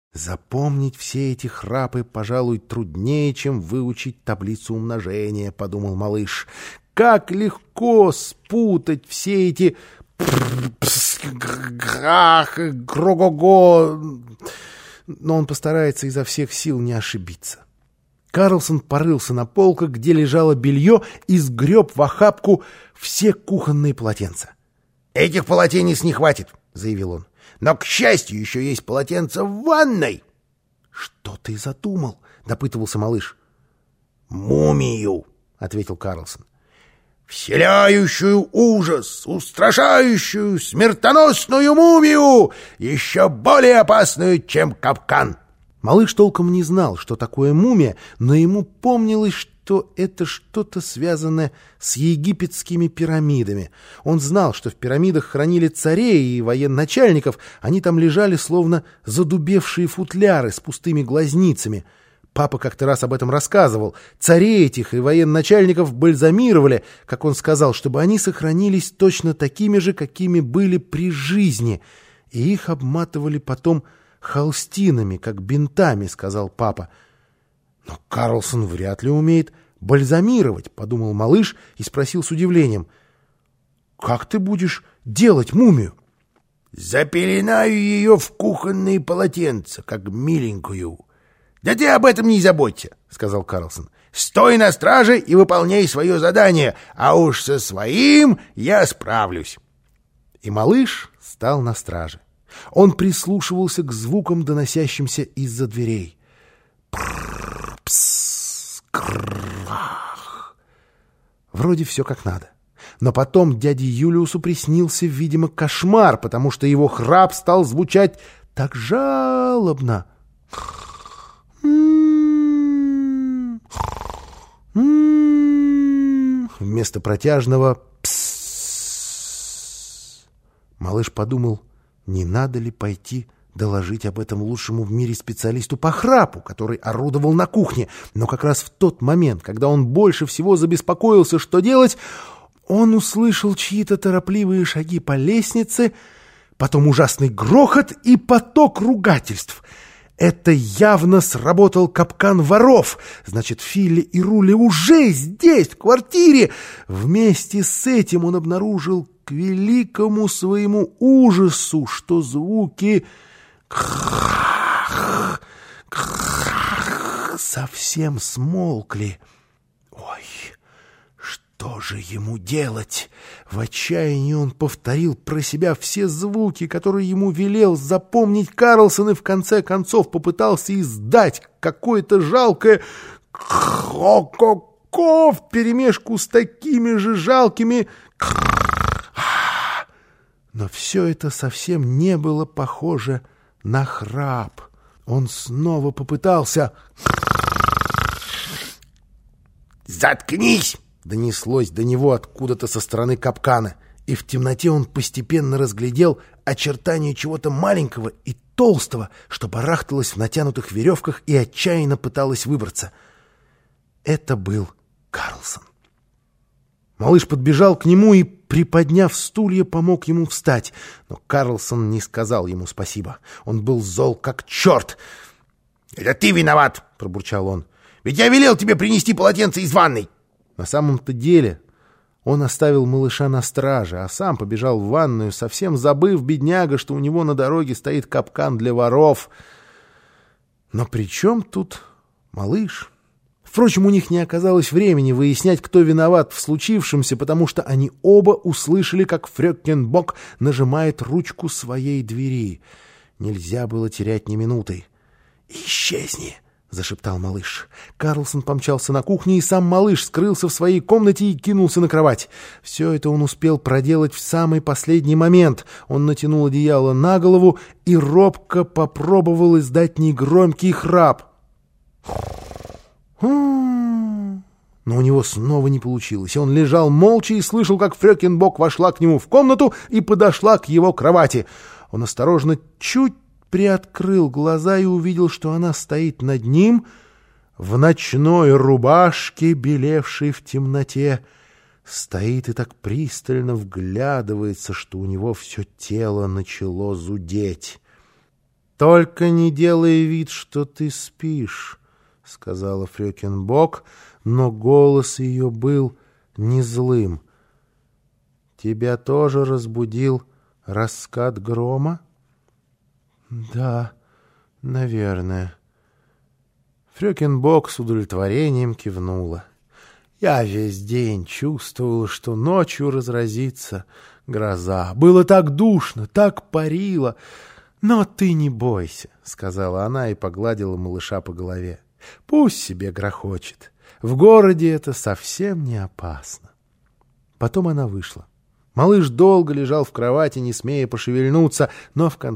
«Запомнить все эти храпы, пожалуй, труднее, чем выучить таблицу умножения», — подумал малыш. «Как легко спутать все эти гро-го-го!» Но он постарается изо всех сил не ошибиться. Карлсон порылся на полках, где лежало белье, и сгреб в охапку все кухонные полотенца. «Этих полотенец не хватит», — заявил он. «Но, к счастью, еще есть полотенце в ванной». «Что ты задумал?» — допытывался малыш. «Мумию», — ответил Карлсон. «Вселяющую ужас, устрашающую, смертоносную мумию, еще более опасную, чем капкан». Малыш толком не знал, что такое мумия, но ему помнилось, что это что-то связанное с египетскими пирамидами. Он знал, что в пирамидах хранили царей и военачальников, они там лежали словно задубевшие футляры с пустыми глазницами. Папа как-то раз об этом рассказывал. Царей этих и военачальников бальзамировали, как он сказал, чтобы они сохранились точно такими же, какими были при жизни, и их обматывали потом холстинами, как бинтами, — сказал папа. Но Карлсон вряд ли умеет бальзамировать, — подумал малыш и спросил с удивлением. «Как ты будешь делать мумию?» «Запеленаю ее в кухонные полотенца, как миленькую». «Да ты об этом не заботься», — сказал Карлсон. «Стой на страже и выполняй свое задание, а уж со своим я справлюсь». И малыш стал на страже. Он прислушивался к звукам, доносящимся из-за дверей. Пс-крах. Вроде все как надо. Но потом дяде Юлиусу приснился, видимо, кошмар, потому что его храп стал звучать так жалобно. Вместо протяжного «псс». Малыш подумал, не надо ли пойти доложить об этом лучшему в мире специалисту по храпу, который орудовал на кухне. Но как раз в тот момент, когда он больше всего забеспокоился, что делать, он услышал чьи-то торопливые шаги по лестнице, потом ужасный грохот и поток ругательств. Это явно сработал капкан воров. Значит, Филли и Рули уже здесь, в квартире. Вместе с этим он обнаружил к великому своему ужасу, что звуки совсем смолкли. Ой, что же ему делать? В отчаянии он повторил про себя все звуки, которые ему велел запомнить Карлсон, и в конце концов попытался издать какое-то жалкое «ко-ко-ко» вперемешку с такими же жалкими. Но все это совсем не было похоже на храп. Он снова попытался. «Заткнись!» — донеслось до него откуда-то со стороны капкана, и в темноте он постепенно разглядел очертания чего-то маленького и толстого, что барахталось в натянутых веревках и отчаянно пыталось выбраться. Это был Карлсон. Малыш подбежал к нему и, приподняв стулья, помог ему встать. Но Карлсон не сказал ему спасибо. Он был зол как черт. «Это ты виноват!» — пробурчал он. «Ведь я велел тебе принести полотенце из ванной!» На самом-то деле он оставил малыша на страже, а сам побежал в ванную, совсем забыв, бедняга, что у него на дороге стоит капкан для воров. Но при чем тут малыш? Впрочем, у них не оказалось времени выяснять, кто виноват в случившемся, потому что они оба услышали, как Фрёкинбок нажимает ручку своей двери. Нельзя было терять ни минуты. «Исчезни!» — зашептал малыш. Карлсон помчался на кухню, и сам малыш скрылся в своей комнате и кинулся на кровать. Все это он успел проделать в самый последний момент. Он натянул одеяло на голову и робко попробовал издать негромкий храп. Но у него снова не получилось. Он лежал молча и слышал, как Фрёкинбок вошла к нему в комнату и подошла к его кровати. Он осторожно чуть приоткрыл глаза и увидел, что она стоит над ним в ночной рубашке, белевшей в темноте. Стоит и так пристально вглядывается, что у него все тело начало зудеть. «Только не делай вид, что ты спишь», — сказала Фрёкинбок, но голос ее был не злым. «Тебя тоже разбудил раскат грома?» «Да, наверное». Фрёкинбок с удовлетворением кивнула. «Я весь день чувствовала, что ночью разразится гроза. Было так душно, так парило. Но ты не бойся», — сказала она и погладила малыша по голове. «Пусть себе грохочет. В городе это совсем не опасно». Потом она вышла. Малыш долго лежал в кровати, не смея пошевельнуться, но в конце